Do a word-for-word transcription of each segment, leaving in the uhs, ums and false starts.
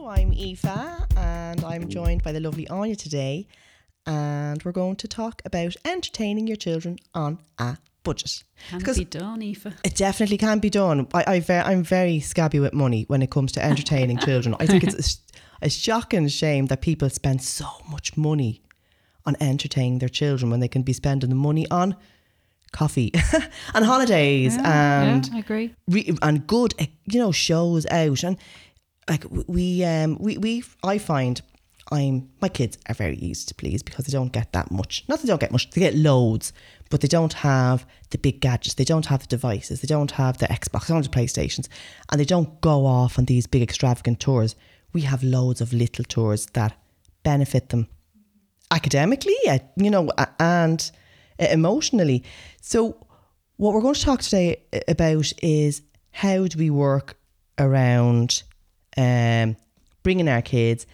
I'm Aoife and I'm joined by the lovely Anya today, and we're going to talk about entertaining your children on a budget. Can it be done, Aoife? It definitely can be done. I, I ver- I'm very scabby with money when it comes to entertaining children. I think it's a, a shocking shame that people spend so much money on entertaining their children when they can be spending the money on coffee and holidays yeah, and yeah, I agree. Re- and good, you know, shows out. And like we um we we I find I'm my kids are very easy to please because they don't get that much. Not they don't get much, they get loads, but they don't have the big gadgets, they don't have the devices, they don't have the Xbox, they don't have the PlayStations, and they don't go off on these big extravagant tours. We have loads of little tours that benefit them academically, you know, and emotionally. So what we're going to talk today about is how do we work around um, bringing our kids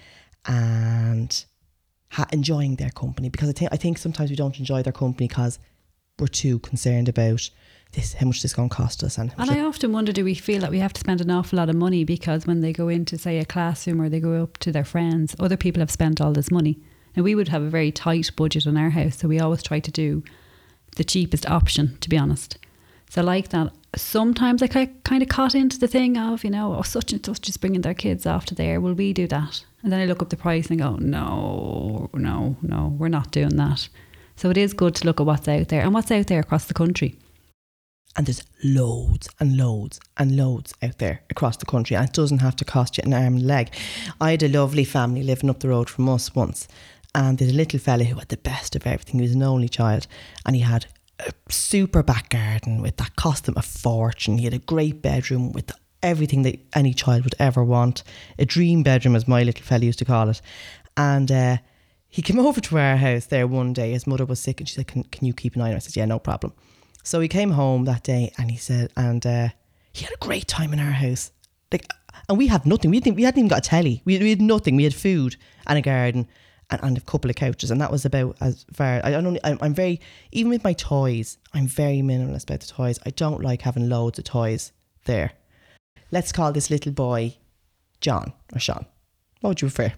and ha- enjoying their company, because I think I think sometimes we don't enjoy their company because we're too concerned about this, how much this is going to cost us. And, and I often wonder, do we feel that we have to spend an awful lot of money because when they go into, say, a classroom or they go up to their friends, other people have spent all this money. And we would have a very tight budget in our house, so we always try to do the cheapest option, to be honest. So like that, sometimes I kind of caught into the thing of, you know, oh, such and such is bringing their kids off to there, will we do that? And then I look up the price and go, no, no, no, we're not doing that. So it is good to look at what's out there and what's out there across the country. And there's loads and loads and loads out there across the country, and it doesn't have to cost you an arm and a leg. I had a lovely family living up the road from us once, and there's a little fella who had the best of everything. He was an only child, and he had a super back garden with that cost him a fortune. He had a great bedroom with everything that any child would ever want, a dream bedroom, as my little fella used to call it. And uh, he came over to our house there one day. His mother was sick, and she said, can, can you keep an eye on her? I said, yeah, no problem. So he came home that day, and he said, and uh, he had a great time in our house. Like, and we had nothing. We didn't. We hadn't even got a telly. We, we had nothing. We had food and a garden and, and a couple of couches, and that was about as far. I don't. I'm, I'm very, even with my toys, I'm very minimalist about the toys. I don't like having loads of toys there. Let's call this little boy John or Sean. What would you prefer?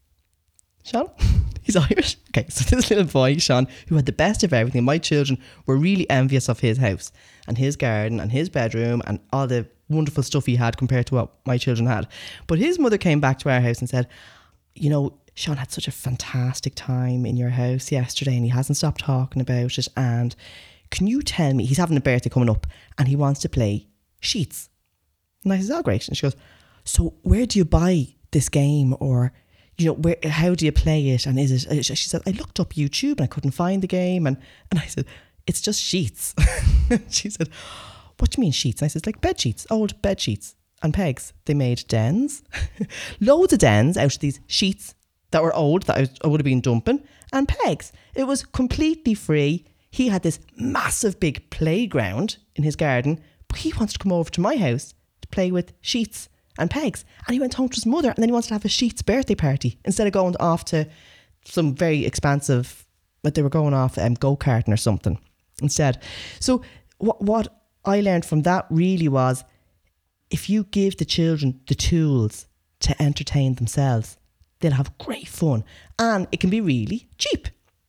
Sean? He's Irish. Okay, so this little boy, Sean, who had the best of everything. My children were really envious of his house and his garden and his bedroom and all the wonderful stuff he had compared to what my children had. But his mother came back to our house and said, you know, Sean had such a fantastic time in your house yesterday and he hasn't stopped talking about it. And can you tell me, he's having a birthday coming up and he wants to play Sheets. And I said, oh, great. And she goes, so where do you buy this game? Or, you know, where, how do you play it? And is it, she said, I looked up YouTube and I couldn't find the game. And, and I said, it's just sheets. She said, what do you mean sheets? And I said, like bed sheets, old bed sheets and pegs. They made dens, loads of dens out of these sheets that were old that I, I would have been dumping, and pegs. It was completely free. He had this massive big playground in his garden, but he wants to come over to my house to play with sheets and pegs. And he went home to his mother, and then he wanted to have a Sheets birthday party instead of going off to some very expensive, but they were going off um, go-karting or something instead. So what what I learned from that really was, if you give the children the tools to entertain themselves, they'll have great fun, and it can be really cheap.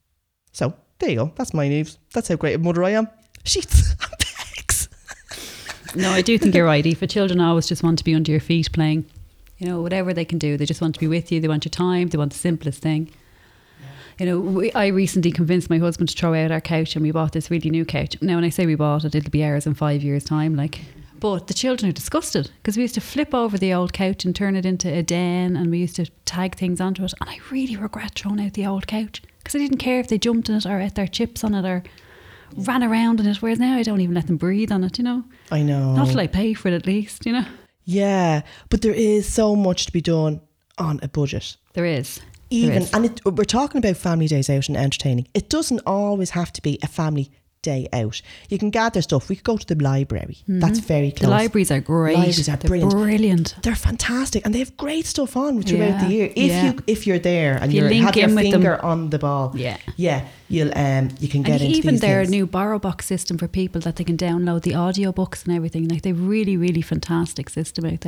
So there you go. That's my news. That's how great a mother I am. Sheets and pegs. No, I do think you're right, Aoife. Children always just want to be under your feet playing, you know, whatever they can do. They just want to be with you. They want your time. They want the simplest thing. Yeah. You know, we, I recently convinced my husband to throw out our couch, and we bought this really new couch. Now, when I say we bought it, it'll be ours in five years' time, like. But the children are disgusted because we used to flip over the old couch and turn it into a den, and we used to tag things onto it. And I really regret throwing out the old couch because I didn't care if they jumped in it or ate their chips on it or ran around in it, whereas now I don't even let them breathe on it, you know. I know. Not till I pay for it, at least, you know. Yeah, but there is so much to be done on a budget. There is. Even there is. And it, we're talking about family days out and entertaining. It doesn't always have to be a family day out. You can gather stuff. We could go to the library. Mm-hmm. That's very close. The libraries are great. Libraries are They're brilliant. brilliant. They're fantastic, and they have great stuff on throughout yeah. the year. If yeah. you if you're there and you you have your with finger them. on the ball, yeah, yeah, you'll um you can get and into even these their things. new borrow box system for people that they can download the audio books and everything. Like they've really really fantastic system out there.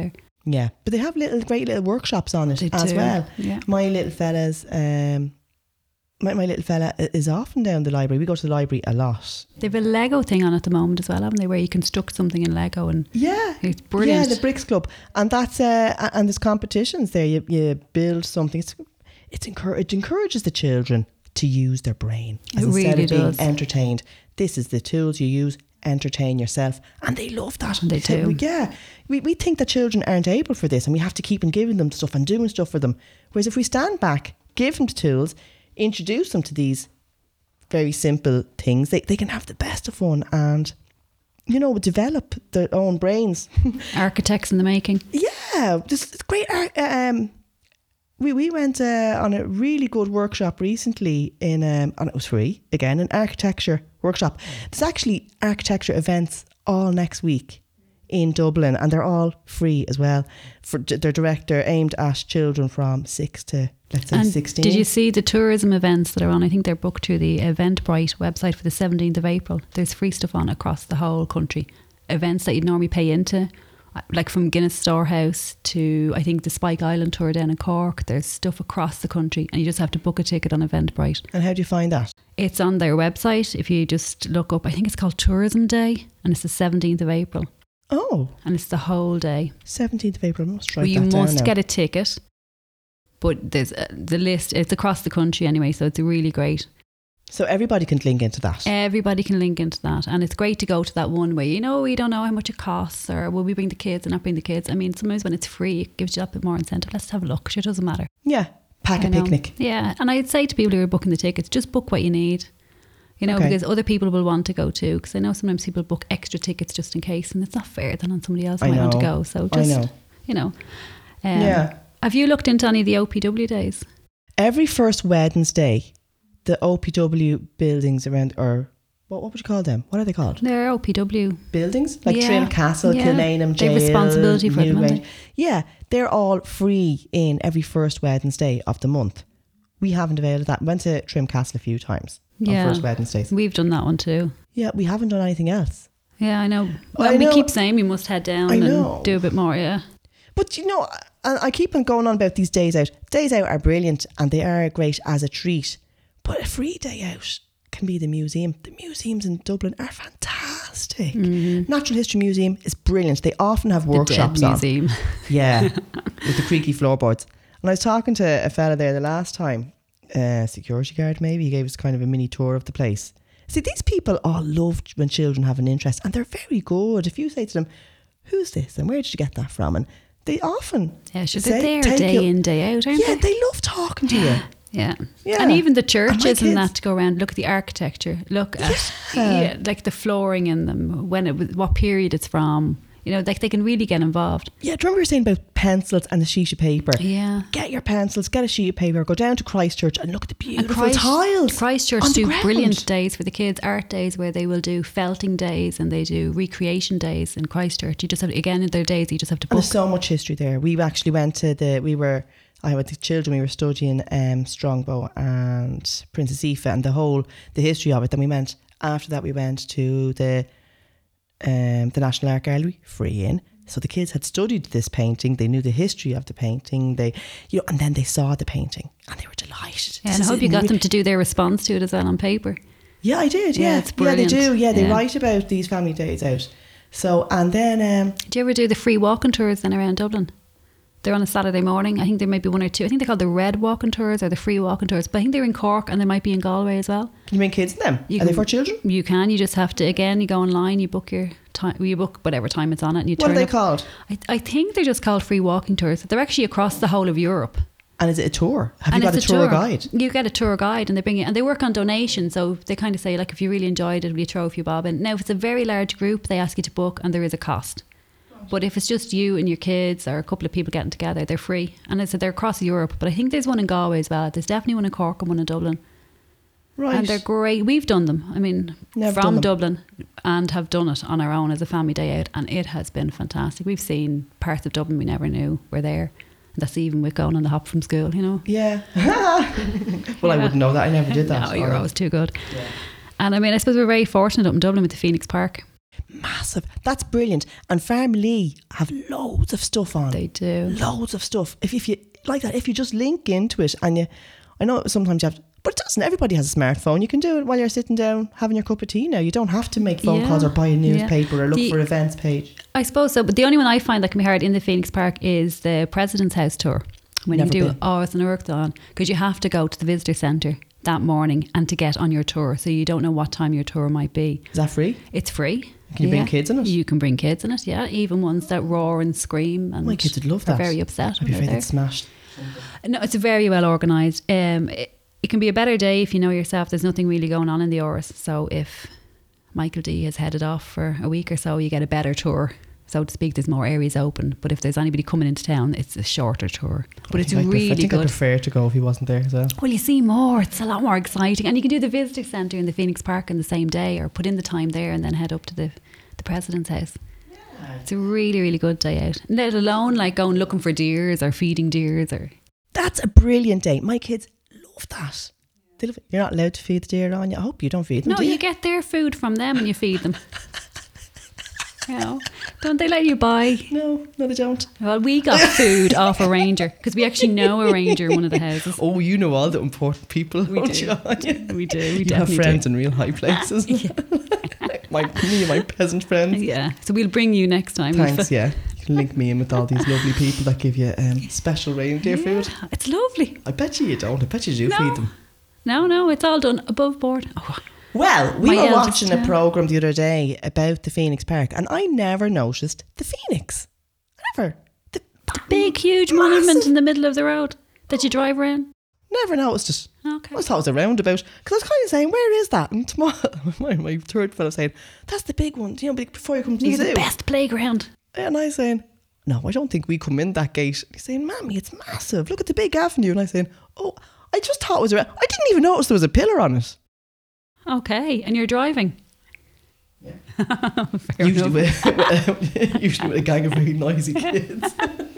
Yeah, but they have little great little workshops on it They as do, well. yeah. My little fella's, um, my, my little fella is often down the library. We go to the library a lot. They've a Lego thing on at the moment as well, haven't they? Where you construct something in Lego, and Yeah, it's brilliant. Yeah, the Bricks Club, and that's uh, and there's competitions there. You you build something. It's it's encourage it encourages the children to use their brain It instead really of being does. entertained. This is the tools you use. Entertain yourself, and they love that. They say, do. we- yeah, we we think that children aren't able for this, and we have to keep on giving them stuff and doing stuff for them. Whereas if we stand back, give them the tools, introduce them to these very simple things, they they can have the best of fun and, you know, develop their own brains. Architects in the making. Yeah, just it's great. ar- Um, we we went uh, on a really good workshop recently in um, and it was free again, an architecture workshop. There's actually architecture events all next week in Dublin, and they're all free as well. For d- their director aimed at children from six to let's say And sixteen. did you see the tourism events that are on? I think they're booked through the Eventbrite website for the seventeenth of April. There's free stuff on across the whole country. Events that you'd normally pay into, like from Guinness Storehouse to, I think, the Spike Island tour down in Cork. There's stuff across the country, and you just have to book a ticket on Eventbrite. And how do you find that? It's on their website. If you just look up, I think it's called Tourism Day, and it's the seventeenth of April, Oh, and it's the whole day. seventeenth of April. I must write Well, you that down must now. get a ticket, but there's uh, the list. It's across the country anyway, so it's really great. So everybody can link into that. Everybody can link into that, and it's great to go to that one where you know we don't know how much it costs, or will we bring the kids or not bring the kids. I mean, sometimes when it's free, it gives you that bit more incentive. Let's have a look. Sure, it doesn't matter. Yeah, pack You a know? picnic. Yeah, and I'd say to people who are booking the tickets, just book what you need. You know, Okay. because other people will want to go too. Because I know sometimes people book extra tickets just in case, and it's not fair then on somebody else who I might want to know. go. So I just, know. you know. Um, Yeah. Have you looked into any of the O P W days? Every first Wednesday, the O P W buildings around, or what, what would you call them? What are they called? They're O P W. Buildings? Like Yeah. Trim Castle, Yeah. Kilmainham They Jail, have responsibility for them, haven't Newgrange. Yeah, they're all free in every first Wednesday of the month. We haven't availed of that. Went to Trim Castle a few times Yeah. on first Wednesdays. We've done that one too. Yeah, we haven't done anything else. Yeah, I know. I Well, we know. keep saying we must head down I and know. do a bit more, yeah. But you know, I, I keep on going on about these days out. Days out are brilliant and they are great as a treat. But a free day out can be the museum. The museums in Dublin are fantastic. Natural History Museum is brilliant. They often have workshops the on. Dead Museum. Yeah, with the creaky floorboards. And I was talking to a fella there the last time, uh, security guard maybe, he gave us kind of a mini tour of the place. See, these people all love when children have an interest, and they're very good. If you say to them, who's this and where did you get that from? And they often Yeah, sure, say- they're there take day you- in, day out, aren't Yeah, they? they love talking to you. Yeah. Yeah. And even the And my churches and, kids- that to go around, look at the architecture, look at Yeah. yeah, like the flooring in them, when it was, what period it's from. You know, like they can really get involved. Yeah, do you remember you were saying about pencils and a sheet of paper? Yeah. Get your pencils, get a sheet of paper, go down to Christchurch and look at the And beautiful Christ, tiles. Christchurch on the do ground. brilliant days for the kids, art days where they will do felting days and they do recreation days in Christchurch. You just have, again, in their days, you just have to And book. there's so much history there. We actually went to the, we were, I with the children, we were studying um, Strongbow and Princess Aoife and the whole, the history of it. Then we went, after that we went to the um, the National Art Gallery, free in. So the kids had studied this painting, they knew the history of the painting, they, you know, and then they saw the painting and they were delighted. Yeah, This and I is hope it. you got We- them to do their response to it as well on paper. Yeah, I did. Yeah, Yeah, it's yeah, they brilliant. do. Yeah, they Yeah. write about these family days out. So and then um, Do you ever do the free walking tours then around Dublin? They're on a Saturday morning. I think there might be one or two. I think they're called the red walking tours or the free walking tours. But I think they're in Cork and they might be in Galway as well. can you bring kids in them? You Are they can- for children? You can. You just have to, again, you go online, you book your time, you book whatever time it's on it and you What are turn they up. called? I, I think they're just called free walking tours. They're actually across the whole of Europe. And is it a tour? Have and you got a it's tour, guide? You get a tour guide and they bring you, and they work on donation. So they kind of say, like, if you really enjoyed it, will you throw a few bob in? Now, if it's a very large group, they ask you to book and there is a cost. But if it's just you and your kids or a couple of people getting together, they're free. And I said they're across Europe, but I think there's one in Galway as well. There's definitely one in Cork and one in Dublin. Right. And they're great. We've done them. I mean, Never done from them. Dublin, and have done it on our own as a family day out. And it has been fantastic. We've seen parts of Dublin we never knew were there. And that's even with going on the hop from school, you know. Yeah. well, I Yeah. wouldn't know that. I never did that. No, you're Oh. always too good. And I mean, I suppose we're very fortunate up in Dublin with the Phoenix Park. Massive. That's brilliant. And Farm Lee have loads of stuff on. They do. Loads of stuff. If, if you like that, if you just link into it and you, I know sometimes you have to, but it doesn't. Everybody has a smartphone. You can do it while you're sitting down having your cup of tea now. You don't have to make phone Yeah. calls or buy a newspaper Yeah. or look The- for events page. I suppose so, but the only one I find that can be hard in the Phoenix Park is the President's House tour. When Never you do been. oh, it's an on because you have to go to the visitor centre that morning and to get on your tour, so you don't know what time your tour might be. Is that free? It's free. Can you bring kids in it? You can bring kids in it, yeah. Even ones that roar and scream. And My kids would love are that. very upset. I'd be when afraid they're they'd smashed. No, it's very well organised. Um, it, it can be a better day if you know yourself. There's nothing really going on in the Oris. So if Michael D has headed off for a week or so, you get a better tour, so to speak. There's more areas open. But if there's anybody coming into town, it's a shorter tour. But I it's think I'd really prefer, I think I'd good. prefer to go if he wasn't there as well. Well, you see more. It's a lot more exciting. And you can do the visitor centre in the Phoenix Park on the same day, or put in the time there and then head up to the, the President's House. It's a really, really good day out. Let alone like going looking for deers or feeding deers or... That's a brilliant day. My kids love that. They love it. You're not allowed to feed the deer on you. I hope you don't feed them. No, do you? you get their food from them and you feed them. You know, don't they let you buy? No, no, they don't. Well, we got food off a ranger because we actually know a ranger in one of the houses. Oh, you know all the important people. We don't do. You? Yeah. We do. We You have definitely friends do. in real high places. my me and my peasant friends. Yeah, so we'll bring you next time. Thanks. Yeah, you can link me in with all these lovely people that give you um, special reindeer Yeah, food. it's lovely. I bet you you don't. I bet you do No. feed them. No, no, it's all done above board. Oh, Well, we My were eldest, watching a yeah. programme the other day about the Phoenix Park, and I never noticed the Phoenix. Never. The, the big, huge Massive. monument in the middle of the road that you drive around. Never noticed it. Okay. I always thought it was a roundabout, because I was kind of saying, where is that? And tomorrow, my, my third fellow saying, that's the big one, you know, before you come to the Near zoo. the best playground. And I was saying, no, I don't think we come in that gate. And he's saying, Mammy, it's massive. Look at the big avenue. And I was saying, oh, I just thought it was around. I didn't even notice there was a pillar on it. Okay, and you're driving. Yeah. Fair Usually enough. with, with, usually with a gang of very noisy kids.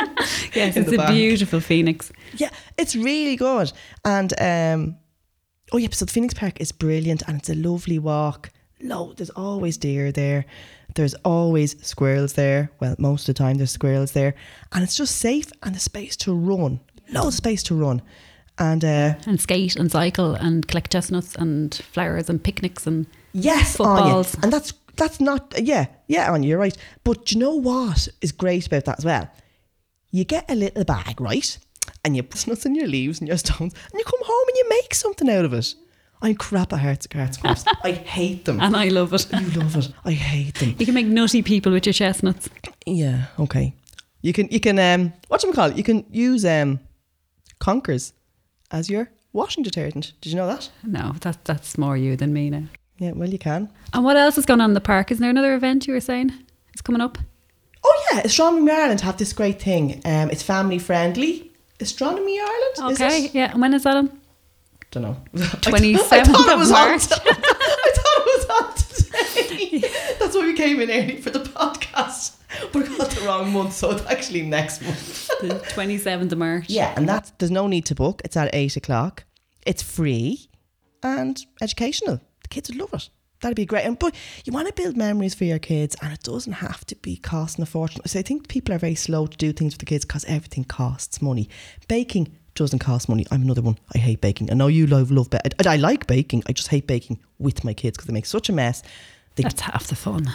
Yes, in it's the a back. beautiful Phoenix. Yeah, it's really good. And, um, oh yeah, so the Phoenix Park is brilliant and it's a lovely walk. Lo- there's always deer there. There's always squirrels there. Well, most of the time there's squirrels there. And it's just safe and the space to run. Loads of space to run. And uh, And skate and cycle and collect chestnuts and flowers and picnics and yes, footballs. Anya. And that's that's not, yeah, yeah, Anya, you're right. But do you know what is great about that as well? You get a little bag, right? And you put nuts in your leaves and your stones and you come home and you make something out of it. I'm crap at hearts, hearts course. I hate them. And I love it. You love it. I hate them. You can make nutty people with your chestnuts. Yeah, okay. You can, you can, um, what do you call it? You can use um, Conkers as your washing detergent. Did you know that? No, that, that's more you than me now. Yeah, well, you can. And what else is going on in the park? Isn't there another event you were saying? It's coming up. Oh yeah, Astronomy Ireland have this great thing. Um, it's family friendly. Astronomy Ireland, is Okay, it? yeah. And when is that on? Don't know. twenty-seventh I thought it of was March. On, I thought it was on today. That's why we came in early for the podcast. But I got the wrong month, so it's actually next month. The twenty-seventh of March. Yeah, and that's there's no need to book. It's at eight o'clock. It's free and educational. The kids would love it. That'd be great. And but you want to build memories for your kids, and it doesn't have to be costing a fortune. So I think people are very slow to do things with the kids because everything costs money. Baking doesn't cost money. I'm another one. I hate baking. I know you love love baking. I, I like baking. I just hate baking with my kids because they make such a mess. They, That's half the fun.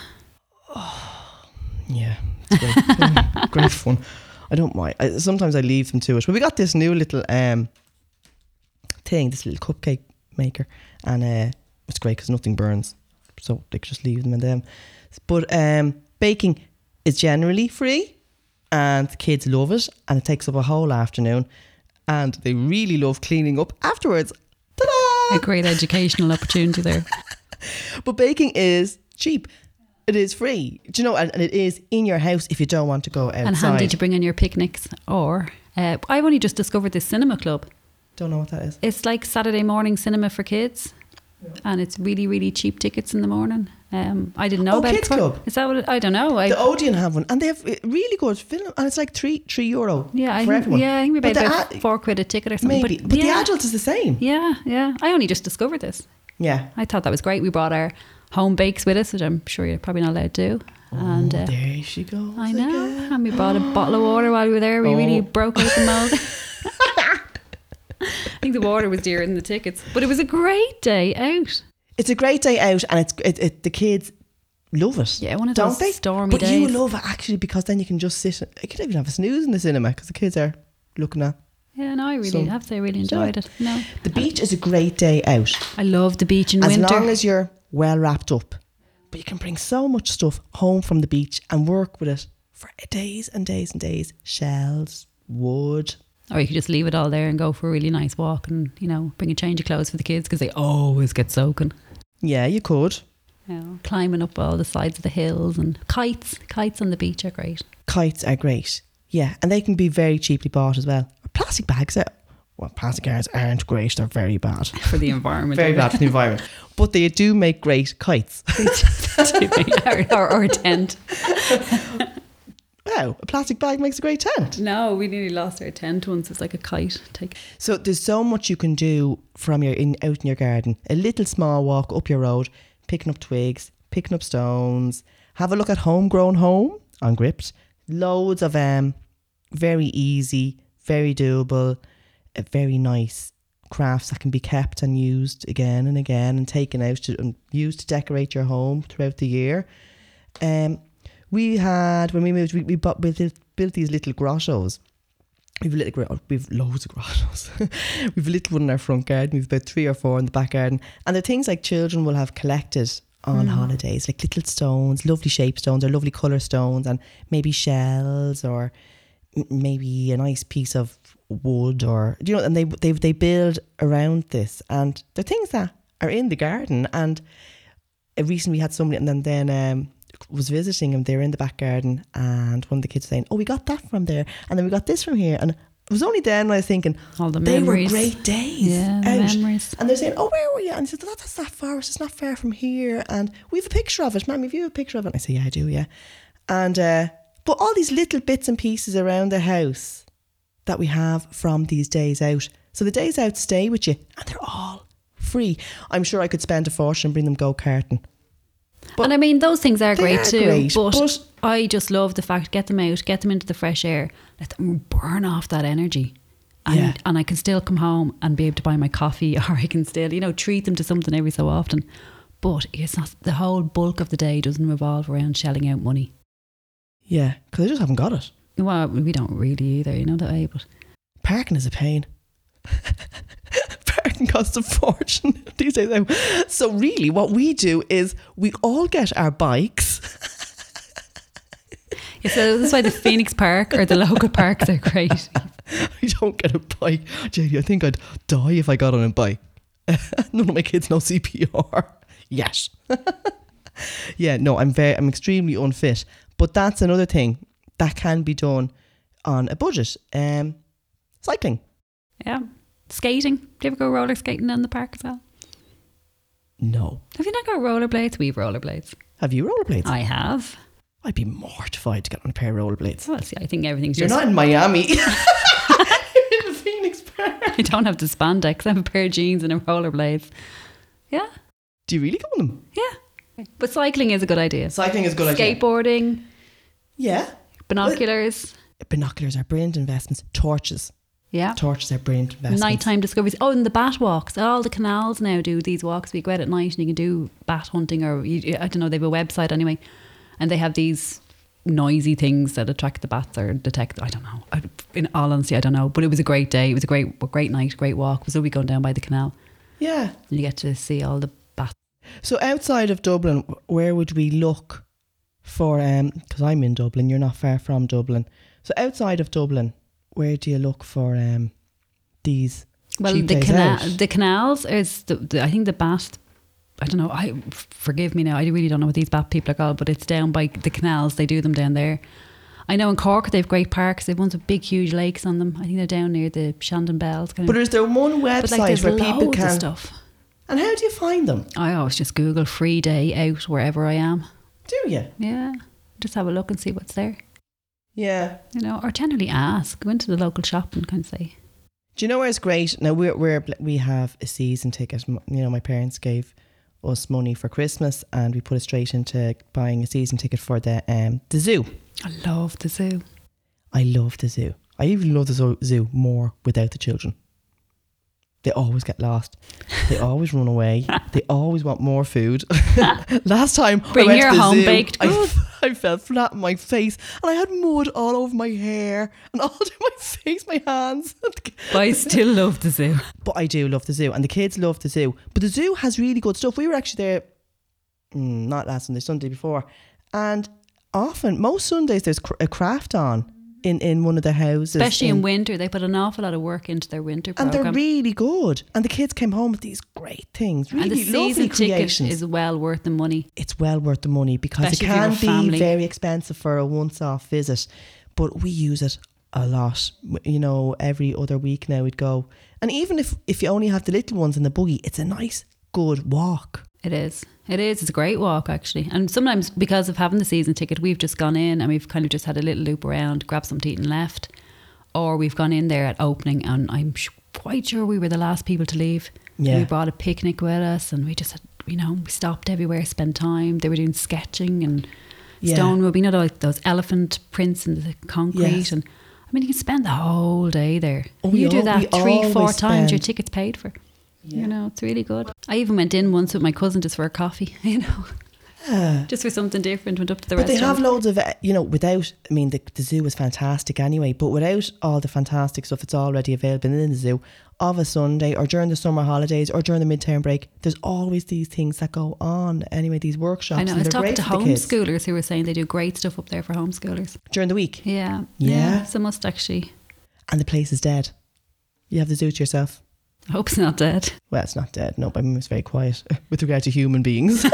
yeah, it's great. Mm, great fun. I don't mind. I, sometimes I leave them to it. But we got this new little um thing, this little cupcake maker, and uh, it's great because nothing burns, so they can just leave them in them. But um, baking is generally free, and the kids love it, and it takes up a whole afternoon, and they really love cleaning up afterwards. Ta-da! A great educational opportunity there. But baking is cheap. It is free. Do you know? And, and it is in your house if you don't want to go outside. And handy to bring on your picnics. Or uh, I've only just discovered this cinema club. Don't know what that is. It's like Saturday morning cinema for kids. Yeah. And it's really, really cheap tickets in the morning. Um, I didn't know oh, about Kids it. Club. Is that what it, I don't know. I, the Odeon have one, and they have really good film, and it's like three three euro. Yeah, I for think, everyone. yeah, I think we paid But the about ad- four quid a ticket or something. Maybe, but, but yeah, the adult is the same. Yeah, yeah. I only just discovered this. Yeah, I thought that was great. We brought our home bakes with us, which I'm sure you're probably not allowed to do. And oh, uh, there she goes. I know. Again. And we bought a bottle of water while we were there. We Oh. really broke out the mold. I think the water was dearer than the tickets, but it was a great day out. It's a great day out, and it's it, it, the kids love it. Yeah, one of don't those they? stormy but days. you love it actually because then you can just sit. You can even have a snooze in the cinema because the kids are looking at. Yeah, no, I really So- have to say I really enjoyed it. No, The beach is a great day out I love the beach in as winter. long as you're well wrapped up. But you can bring so much stuff home from the beach and work with it for days and days and days. Shells, wood. Or you could just leave it all there and go for a really nice walk and, you know, bring a change of clothes for the kids because they always get soaking. Yeah, you could. You know, climbing up all the sides of the hills and kites. Kites on the beach are great. Kites are great. Yeah, and they can be very cheaply bought as well. Plastic bags, are, well, plastic bags aren't great. They're very bad. For the environment. Very bad for the environment. But they do make great kites. or, or, or a tent. Wow, a plastic bag makes a great tent. No, we nearly lost our tent once. It's like a kite. Take. So there's so much you can do from your in out in your garden. A little small walk up your road, picking up twigs, picking up stones. Have a look at Homegrown Home on Gript. Loads of um, very easy, very doable, uh, very nice crafts that can be kept and used again and again and taken out to, and used to decorate your home throughout the year. Um. We had, when we moved, we, we, bought, we built these little grottos. We've a little grotto, we've loads of grottos. We've a little one in our front garden. We've about three or four in the back garden. And they're things like children will have collected on mm. holidays, like little stones, lovely shape stones or lovely colour stones and maybe shells or m- maybe a nice piece of wood or, you know, and they, they, they build around this. And they're things that are in the garden. And recently we had somebody, and then, then um, was visiting them. They were in the back garden, and one of the kids was saying, "Oh, we got that from there, and then we got this from here." And it was only then I was thinking, all the they memories. were great days. Yeah, the out. memories. And they're saying, "Oh, where were you?" And I said, "That, that's that far. It's not far from here." And we have a picture of it, Mum. Have you a picture of it? And I say, "Yeah, I do. Yeah." And uh, but all these little bits and pieces around the house that we have from these days out. So the days out stay with you, and they're all free. I'm sure I could spend a fortune and bring them go-karting. But and I mean, those things are great are too. Great, but, but I just love the fact, get them out, get them into the fresh air, let them burn off that energy. And, yeah. and I can still come home and be able to buy my coffee, or I can still, you know, treat them to something every so often. But it's not, the whole bulk of the day doesn't revolve around shelling out money. Yeah, because I just haven't got it. Well, we don't really either, you know that way, but parking is a pain. Parking costs a fortune these days. So really what we do is we all get our bikes. Yeah, so that's why the Phoenix Park or the local parks are great. We don't get a bike. J D, I think I'd die if I got on a bike. None of my kids know C P R. Yes. Yeah, no, I'm very I'm extremely unfit. But that's another thing that can be done on a budget. Um cycling. Yeah. Skating. Do you ever go roller skating in the park as well? No. Have you not got rollerblades? We have rollerblades. Have you rollerblades? I have. I'd be mortified to get on a pair of rollerblades. Well, see, I think everything's You're just... not in Miami. You're in the Phoenix Park. I don't have the spandex. I have a pair of jeans and a rollerblades. Yeah. Do you really go on them? Yeah. But cycling is a good idea. Cycling is a good idea. Skateboarding. Yeah. Binoculars. Well, binoculars are brilliant investments. Torches. Yeah. Torches are brilliant investments. Nighttime discoveries. Oh, and the bat walks. All the canals now do these walks. We go out at night and you can do bat hunting, or you, I don't know, they have a website anyway. And they have these noisy things that attract the bats or detect. I don't know. I, in all honesty, I don't know. But it was a great day. It was a great, great night, great walk. It was lovely going down by the canal. Yeah. And you get to see all the bats. So outside of Dublin, where would we look for, um, because I'm in Dublin, you're not far from Dublin. So outside of Dublin, where do you look for um, these Well, cheap the days canal, out? the canals is, the, the, I think the bat, I don't know, I forgive me now, I really don't know what these bat people are called, but it's down by the canals, they do them down there. I know in Cork they have great parks, they've ones with big huge lakes on them. I think they're down near the Shandon Bells. Kind But of. is there one website But like there's where people loads can... of stuff. And how do you find them? I always just Google free day out wherever I am. Do you? Yeah, just have a look and see what's there. Yeah. You know, or generally ask, go into the local shop and kind of say. Do you know where it's great? Now we're, we're we have a season ticket. You know, my parents gave us money for Christmas, and we put it straight into buying a season ticket for the um the zoo. I love the zoo. I love the zoo. I even love the zo- zoo more without the children. They always get lost. They always run away. They always want more food. Last time Bring I went your to the home zoo, baked goods. I, I fell flat on my face, and I had mud all over my hair and all over my face, my hands. But I still love the zoo. But I do love the zoo, and the kids love the zoo. But the zoo has really good stuff. We were actually there, mm, not last Sunday, Sunday before, and often, most Sundays, there's cr- a craft on in, in one of the houses. Especially in, in winter. They put an awful lot of work into their winter and program. they're really good. And the kids came home with these great things. Really and the lovely season ticket creations. is well worth the money. It's well worth the money because Especially it if you're can a be family. very expensive for a once-off visit. But we use it a lot. You know, every other week now we'd go. And even if, if you only have the little ones in the buggy, it's a nice, good walk. It is. It is. It's a great walk, actually. And sometimes because of having the season ticket, we've just gone in and we've kind of just had a little loop around, grabbed some to eat and left. Or we've gone in there at opening and I'm sh- quite sure we were the last people to leave. Yeah. We brought a picnic with us and we just had, you know, we stopped everywhere, spent time. They were doing sketching and Yeah. stone rubbing, you know, like those elephant prints in the concrete. Yes. And I mean, you can spend the whole day there. Oh, you we do al- that we three, four always times, your spend- ticket's paid for. Yeah. You know, it's really good. I even went in once with my cousin just for a coffee, you know, Yeah. just for something different. Went up to the But they restaurant. have loads of, uh, you know, without, I mean, the, the zoo is fantastic anyway, but without all the fantastic stuff that's already available in the zoo, of a Sunday or during the summer holidays or during the midterm break, there's always these things that go on anyway, these workshops. I know. I and was they're talking great to for the kids. homeschoolers who were saying they do great stuff up there for homeschoolers. During the week. Yeah. Yeah. So must actually. And the place is dead. You have the zoo to yourself. I hope it's not dead. Well, it's not dead. No, but I mean, it's very quiet with regard to human beings.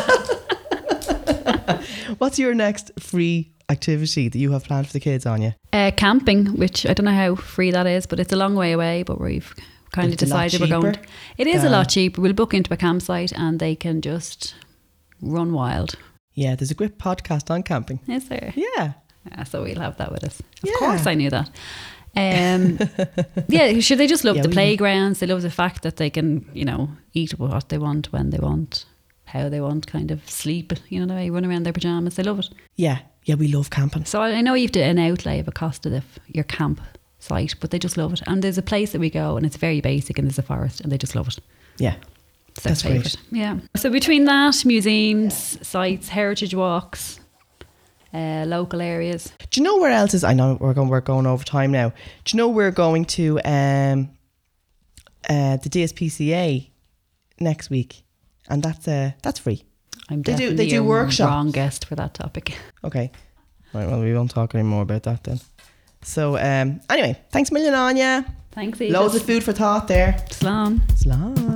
What's your next free activity that you have planned for the kids, Anya? Uh, camping, which I don't know how free that is, but it's a long way away. But we've kind But of it's a lot decided we're going. cheaper It is a than- lot cheaper. We'll book into a campsite and they can just run wild. Yeah, there's a great podcast on camping. Is there? Yeah. Yeah, so we'll have that with us. Of Yeah. course, I knew that. Um, yeah, sure. They just love Yeah, the we- playgrounds. They love the fact that they can, you know, eat what they want, when they want, how they want, kind of sleep. You know, they run around in their pajamas. They love it. Yeah. Yeah, we love camping. So I I know you have to an outlay of a cost of the, your camp site, but they just love it. And there's a place that we go, and it's very basic, and there's a forest, and they just love it. Yeah. It's their That's great. favourite. Yeah. So between that, museums, sites, heritage walks, uh, local areas. Do you know where else is? I know we're going. We're going over time now. Do you know we're going to um, uh, the D S P C A next week, and that's uh, that's free. I'm They do- definitely they do a workshops. wrong guest for that topic. Okay. Right. Well, we won't talk anymore about that then. So um, anyway, thanks a million, Anya. Thanks, Edith. Loads of food for thought there. Slán. Slán.